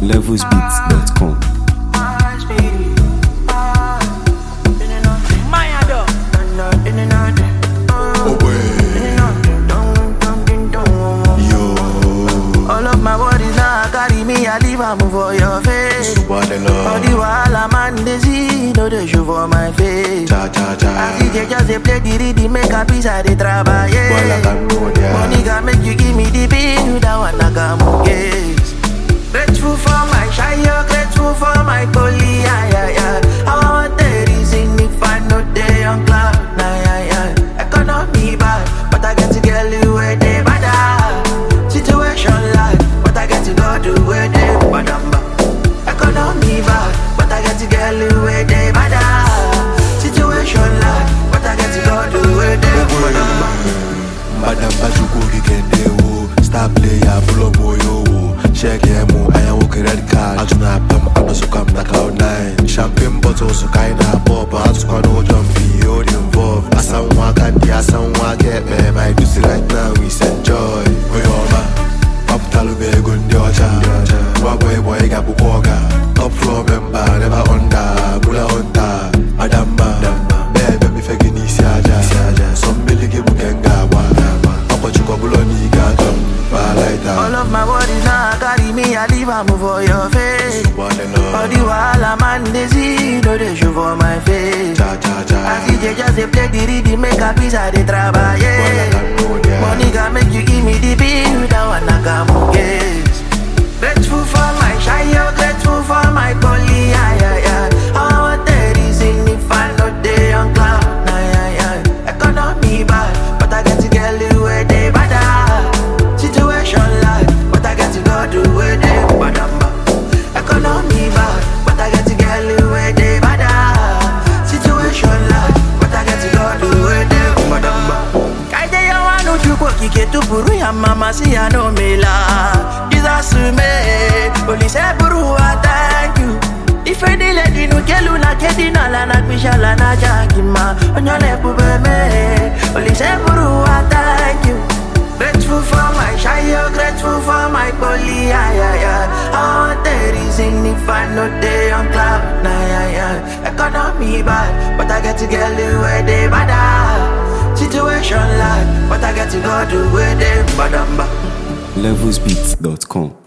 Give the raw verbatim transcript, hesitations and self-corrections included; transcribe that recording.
levels beats dot com. I leave a move for your face. All the while I'm on the Z, no they show for my face. Cha cha cha. I see they just they play the rhythm, make a piece of the travail. Money can make you give me the bill, that one I can move case. Grateful for my shy, grateful for my poly, yeah, yeah, yeah. I want the reason if I know they on cloud, nah, yeah, yeah. Economy bad, but I get to get you where they bad. Situation like, but I get to go do where they badamba. Economy bad, but I get to get you where they bad. Situation like, but I get to go do where they badamba. Badamba chuku kikende wo, star player full of boyo wo. Check yemo, I am walking red card. I do not pump, I'm not so come na cloud nine. Champagne bottles, so kinda pop, I just can't no jumpy, all involved. As someone can be, as someone get me, my do see right now, we enjoy. We all man, up talube gundi ocha. Wa boy boy gabu boga, top floor member, never under, bula under, adamba, baby me fegi ni siaja, some billy gibu genga wa, apa chuko buloni gato, balaita. All of my bodies now carry me, I leave a move for your face. All the while I'm on the Z, no they show for my face. Cha cha cha. I see they just they play the rhythm, make a piece of the travail. Money can make you give me the bill, that one I can move case. Grateful for my shy, grateful for my poly, yeah, yeah, yeah. I want the reason if I know they on cloud, nah, yeah, yeah. Economy bad, but I get to get you where they bad. Situation like, but I get to go do where they badamba. Economy bad, but I get to get you where they bad. Situation like, but I get to go do where they badamba. Kaide ya wanu chukwa kike tupuru ya mama si ya no mela. Jesus me, police buru I thank you. If I did let you know kelu na kedi na la na pishala na jangima. Onyole pube me, police buru I thank you. Grateful for my shy, grateful for my poly, yeah, yeah, yeah. I want the reason if I know they on cloud, nah, yeah, yeah. Economy bad, but I get to get you where they bad. Situation like, but I get to go do where they badamba. levels beats dot com.